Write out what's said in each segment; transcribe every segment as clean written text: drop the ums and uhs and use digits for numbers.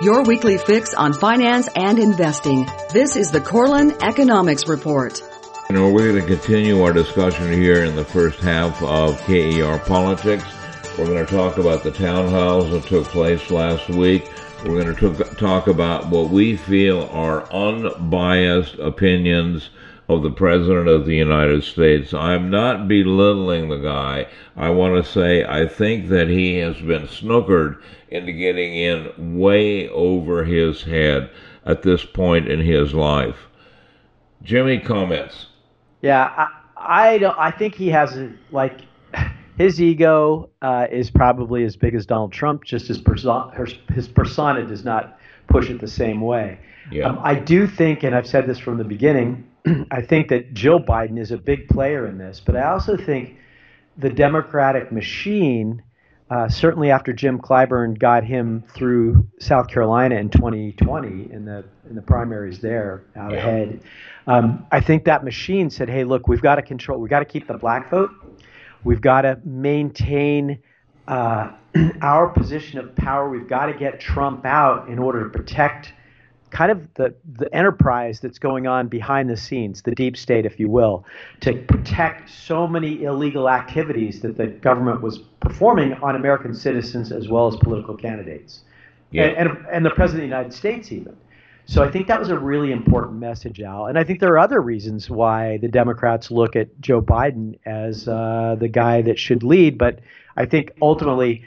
Your weekly fix on finance and investing. This is the Corlin Economics Report. We're going to continue our discussion here in the first half of KER Politics. We're going to talk about the town halls that took place last week. We're going to talk about what we feel are unbiased opinions of the President of the United States. I'm not belittling the guy. I want to say I think that he has been snookered into getting in way over his head at this point in his life. Jimmy, comments? Yeah, I think he has, like, his ego is probably as big as Donald Trump, just his persona does not push it the same way. Yeah. I do think, and I've said this from the beginning, I think that Joe Biden is a big player in this, but I also think the Democratic machine, certainly after Jim Clyburn got him through South Carolina in 2020 in the primaries there out ahead, I think that machine said, hey, look, we've got to keep the black vote. We've got to maintain our position of power. We've got to get Trump out in order to protect kind of the enterprise that's going on behind the scenes, the deep state, if you will, to protect so many illegal activities that the government was performing on American citizens as well as political candidates, and the President of the United States even. So I think that was a really important message, Al. And I think there are other reasons why the Democrats look at Joe Biden as the guy that should lead. But I think ultimately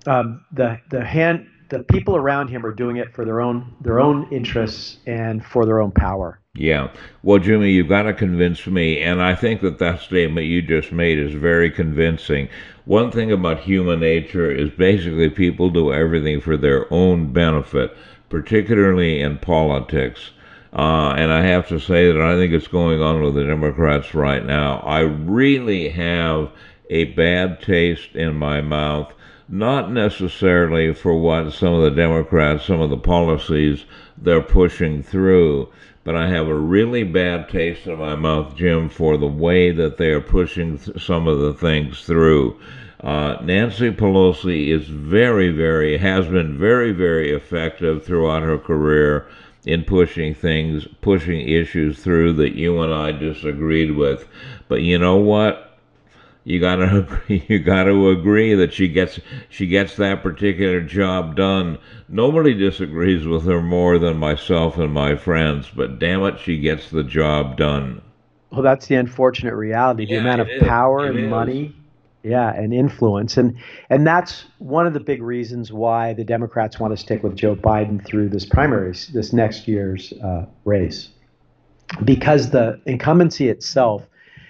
the people around him are doing it for their own interests and for their own power. Yeah. Well, Jimmy, you've got to convince me, and I think that statement you just made is very convincing. One thing about human nature is basically people do everything for their own benefit, particularly in politics. And I have to say that I think it's going on with the Democrats right now. I really have a bad taste in my mouth, not necessarily for what some of the Democrats, some of the policies they're pushing through, but I have a really bad taste in my mouth, Jim, for the way that they are pushing some of the things through. Nancy Pelosi is has been very, very effective throughout her career in pushing issues through that you and I disagreed with. But you know what? You gotta agree that she gets that particular job done. Nobody disagrees with her more than myself and my friends, but damn it, she gets the job done. Well, that's the unfortunate reality. The amount of power and money, and influence, and that's one of the big reasons why the Democrats want to stick with Joe Biden through this next year's race, because the incumbency itself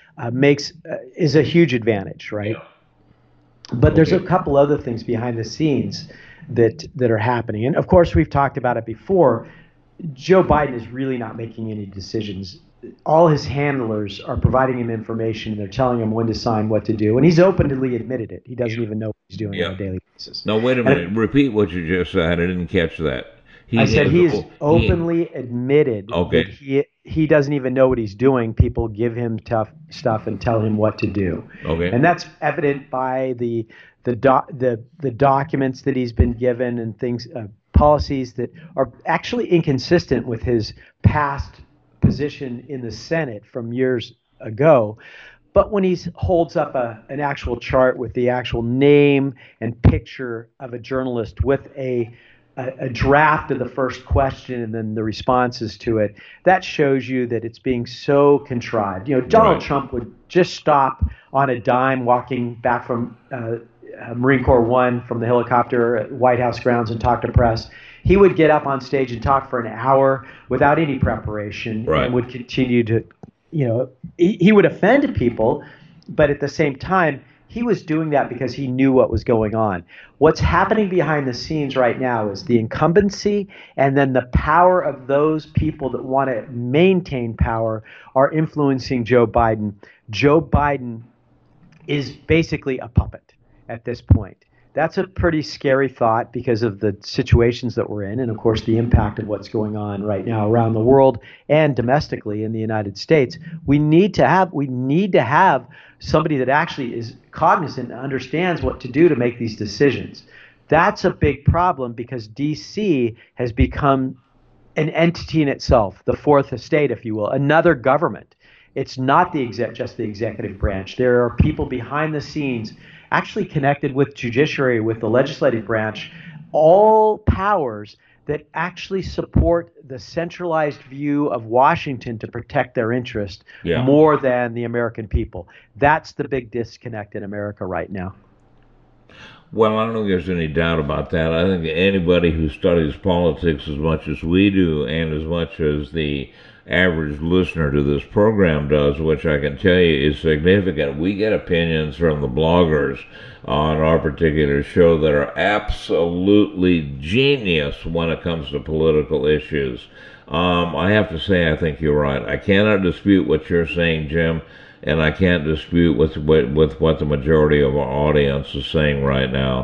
is a huge advantage, right? Yeah. But there's a couple other things behind the scenes that are happening. And of course, we've talked about it before. Joe Biden is really not making any decisions. All his handlers are providing him information. They're telling him when to sign, what to do. And he's openly admitted it. He doesn't even know what he's doing on a daily basis. No, wait a minute. Repeat what you just said. I didn't catch that. He's openly admitted that he doesn't even know what he's doing. People give him tough stuff and tell him what to do. Okay. And that's evident by the documents that he's been given and things, policies that are actually inconsistent with his past position in the Senate from years ago. But when he holds up an actual chart with the actual name and picture of a journalist with a draft of the first question and then the responses to it, that shows you that it's being so contrived. Donald Trump would just stop on a dime walking back from Marine Corps One from the helicopter at White House grounds and talk to press. He would get up on stage and talk for an hour without any preparation and would continue to, he would offend people, but at the same time, he was doing that because he knew what was going on. What's happening behind the scenes right now is the incumbency and then the power of those people that want to maintain power are influencing Joe Biden. Joe Biden is basically a puppet at this point. That's a pretty scary thought because of the situations that we're in and, of course, the impact of what's going on right now around the world and domestically in the United States. We need to have somebody that actually is cognizant and understands what to do to make these decisions. That's a big problem because D.C. has become an entity in itself, the fourth estate, if you will, another government. It's not just the executive branch. There are people behind the scenes actually connected with judiciary, with the legislative branch, all powers that actually support the centralized view of Washington to protect their interest more than the American people. That's the big disconnect in America right now. Well, I don't think there's any doubt about that. I think anybody who studies politics as much as we do and as much as the average listener to this program does, which I can tell you is significant. We get opinions from the bloggers on our particular show that are absolutely genius when it comes to political issues. I have to say, I think you're right. I cannot dispute what you're saying, Jim, and I can't dispute with what the majority of our audience is saying right now.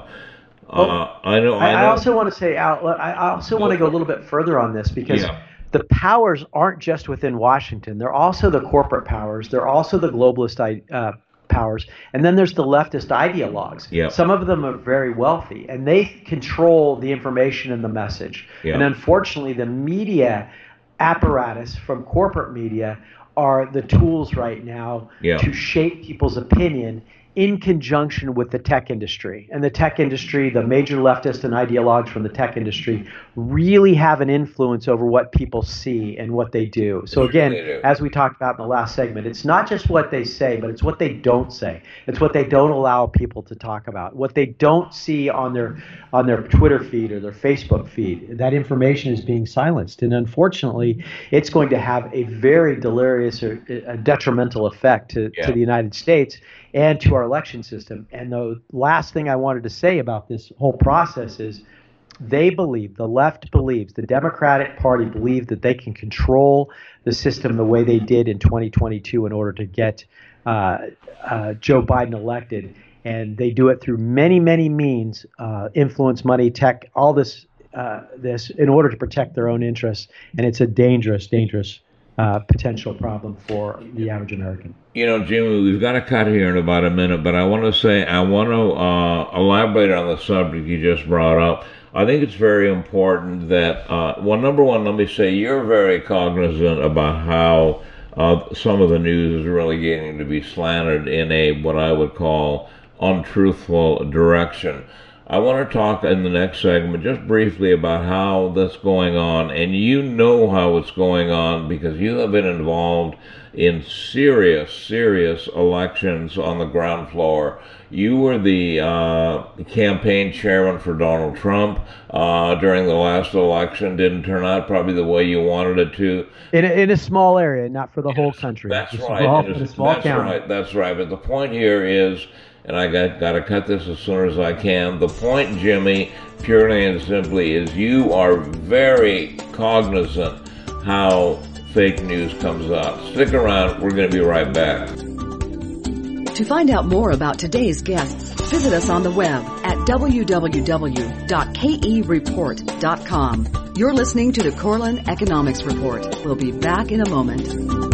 I also want to say, Al, I also want to go a little bit further on this because the powers aren't just within Washington. They're also the corporate powers. They're also the globalist powers. And then there's the leftist ideologues. Yep. Some of them are very wealthy, and they control the information and the message. Yep. And unfortunately, the media apparatus from corporate media are the tools right now to shape people's opinion in conjunction with the tech industry. And the tech industry, the major leftists and ideologues from the tech industry really have an influence over what people see and what they do. So again, as we talked about in the last segment, it's not just what they say, but it's what they don't say. It's what they don't allow people to talk about, what they don't see on their Twitter feed or their Facebook feed. That information is being silenced. And unfortunately, it's going to have a very deleterious or a detrimental effect to the United States and to our election system. And the last thing I wanted to say about this whole process is the left believes, the Democratic Party believes that they can control the system the way they did in 2022 in order to get Joe Biden elected. And they do it through many, many means, influence, money, tech, all this in order to protect their own interests. And it's a dangerous potential problem for the average American. You know, Jimmy, we've got to cut here in about a minute, but I want to elaborate on the subject you just brought up. I think it's very important that, number one, let me say you're very cognizant about how some of the news is really getting to be slanted in a, what I would call, untruthful direction. I want to talk in the next segment just briefly about how that's going on, and you know how it's going on because you have been involved in serious elections on the ground floor. You were the campaign chairman for Donald Trump during the last election. Didn't turn out probably the way you wanted it to. In a small area, not for the whole country. That's right. That's right. But the point here is, and I got to cut this as soon as I can. The point, Jimmy, purely and simply, is you are very cognizant how fake news comes out. Stick around. We're going to be right back. To find out more about today's guests, visit us on the web at www.kereport.com. You're listening to the Corlin Economics Report. We'll be back in a moment.